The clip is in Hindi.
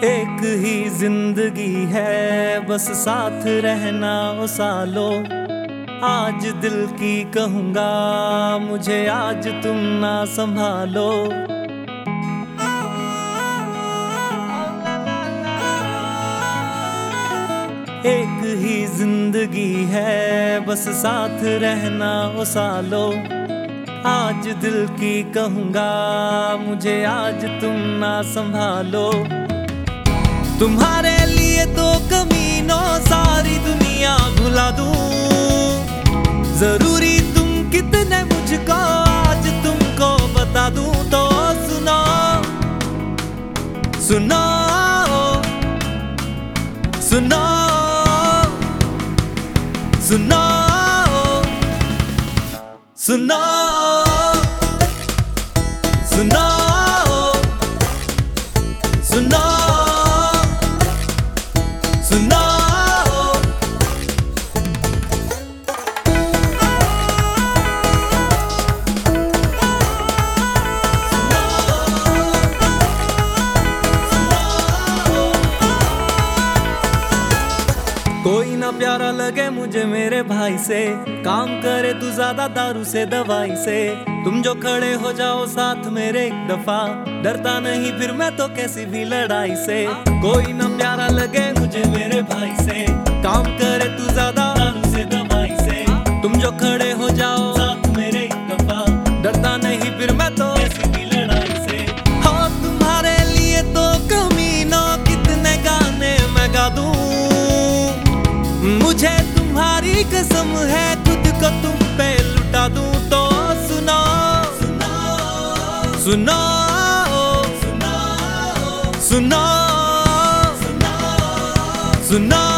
एक ही जिंदगी है बस साथ रहना ओ सालो। आज दिल की कहूँगा मुझे आज तुम ना संभालो। एक ही जिंदगी है बस साथ रहना ओ सालो। आज दिल की कहूँगा मुझे आज तुम ना संभालो। तुम्हारे लिए तो कमीनों सारी दुनिया भुला दूं। जरूरी तुम कितने मुझको आज तुमको बता दूं। तो सुनो सुनो सुनो सुनो सुनो सुनो सुनो सुनो। कोई ना प्यारा लगे मुझे मेरे भाई से, काम करे तू ज्यादा दारू से दवाई से। तुम जो खड़े हो जाओ साथ मेरे एक दफा, डरता नहीं फिर मैं तो कैसी भी लड़ाई से। कोई ना प्यारा लगे मुझे मेरे भाई से, काम करे तू ज्यादा दारू से दवाई से। तुम जो खड़े हो जाओ साथ मेरे एक दफा, डरता नहीं फिर मैं तो कैसी भी लड़ाई से। हाँ तुम्हारे लिए तो कमीनों कितने गाने मैं गा दूं। मुझे तुम्हारी कसम है खुद को तुम पे लुटा दूं। तो सुनो सुनो सुनो सुनो सुनो सुनो सुनो।